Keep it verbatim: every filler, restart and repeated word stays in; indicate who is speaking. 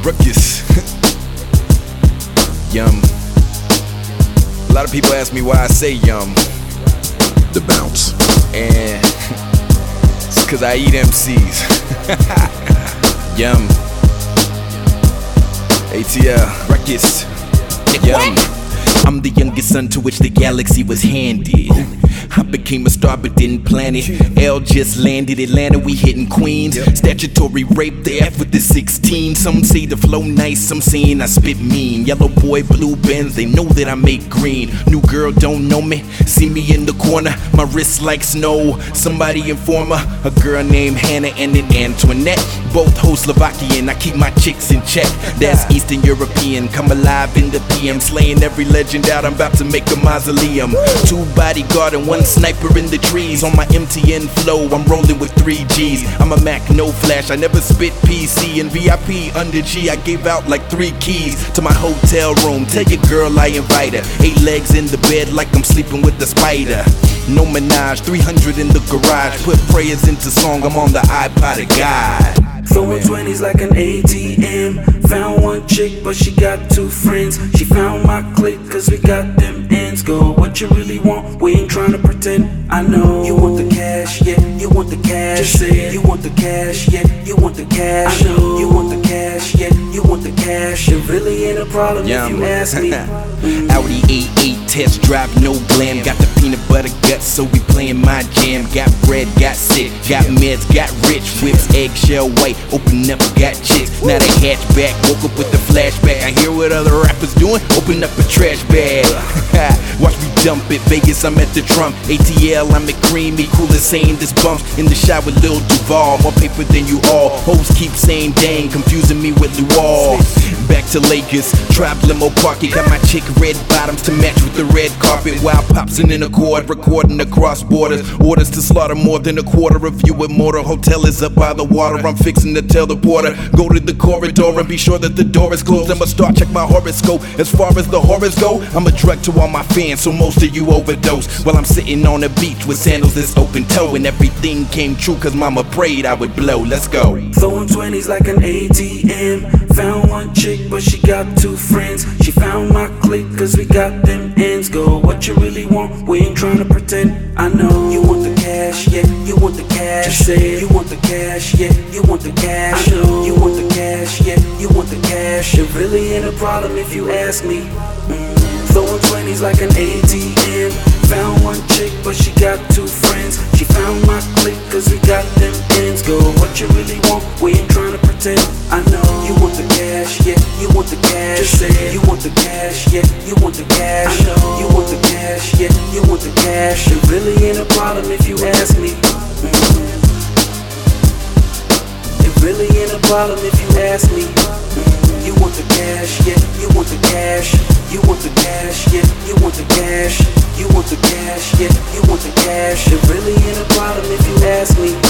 Speaker 1: Ruckus. Yum. A lot of people ask me why I say yum.
Speaker 2: The bounce.
Speaker 1: And it's cause I eat M Cs. Yum. A T L. Ruckus. Yum. I'm the youngest son to which the galaxy was handed. I became a star but didn't plan it. L just landed, Atlanta, we hitting Queens. Statutory rape, the F with the sixteen. Some say the flow nice, some saying I spit mean. Yellow boy, blue Benz, they know that I make green. New girl don't know me, see me in the corner. My wrist like snow, somebody inform her. A girl named Hannah and an Antoinette. Both hoes Slovakian, I keep my chicks in check. That's Eastern European, come alive in the P M. Slaying every legend out, I'm about to make a mausoleum. Two bodyguard and one sniper in the trees. On my M T N flow, I'm rolling with three G's. I'm a Mac, no flash, I never spit P C. And V I P under G, I gave out like three keys to my hotel room. Tell your girl I invite her. Eight legs in the bed like I'm sleeping with the spider. No Minaj, three hundred in the garage. Put prayers into song, I'm on the iPod of God.
Speaker 3: Throwing twenties like an A T M. Found one chick, but she got two friends. She found my clique, cause we got them ends. Go, what you really want? We ain't trying to pretend. I know you want the cash, yeah, you want the cash. Just say it. You want the cash, yeah, you want the cash. I know you want the cash, yeah, you want the cash. It really ain't a problem Yum. If you ask me.
Speaker 1: Audi A eight, test drive, no glam. Got the peanut butter guts, so we playing my jam. Got bread, got sick, got meds, got rich. Whips, eggshell white, open up, got chicks. Now they hatchback, woke up with the flashback. I hear what other rappers doing, open up a trash bag. Watch me dump it, Vegas, I'm at the Trump. A T L, I'm at Creamy, cool as saying this bumps. In the shot with Lil Duval, more paper than you all. Hoes keep saying dang, confusing me with Luau. Back to Lakers, Tribe Limo Parking. Got my chick red bottoms to match with the red carpet. While pops in an accord, recording across borders. Orders to slaughter more than a quarter of you at Mortar. Hotel is up by the water, I'm fixing to tell the porter. Go to the corridor and be sure that the door is closed. I'ma start, check my horoscope. As far as the horrors go, I'm a drug to all my fans, so most of you overdose. While I'm sitting on the beach with sandals that's open toe. And everything came true cause mama prayed I would blow. Let's go.
Speaker 3: Throwing twenties like an A T M. Found one chick, but she got two friends. She found my clique, cause we got them ends. Go, what you really want? We ain't trying to pretend. I know you want the cash, yeah, you want the cash. Just say it. You want the cash, yeah, you want the cash. I know you want the cash, yeah, you want the cash. It really ain't a problem if you ask me. Mm. Throwing twenties like an A T M. Found one chick, but she got two friends. She found my clique, cause we got them ends. Go, what you really want? We ain't trying to pretend. I know you want the cash, yeah, you want the cash. Just say it. You want the cash, yeah, you want the cash. I know you want the cash, yeah, you want the cash. It really ain't a problem if you ask me. Mm. It really ain't a problem if you ask me. Mm. You want the cash, yeah, you want the cash. You want the cash, yeah, you want the cash. You want the cash, yeah, you want the cash. It really ain't a problem if you ask me.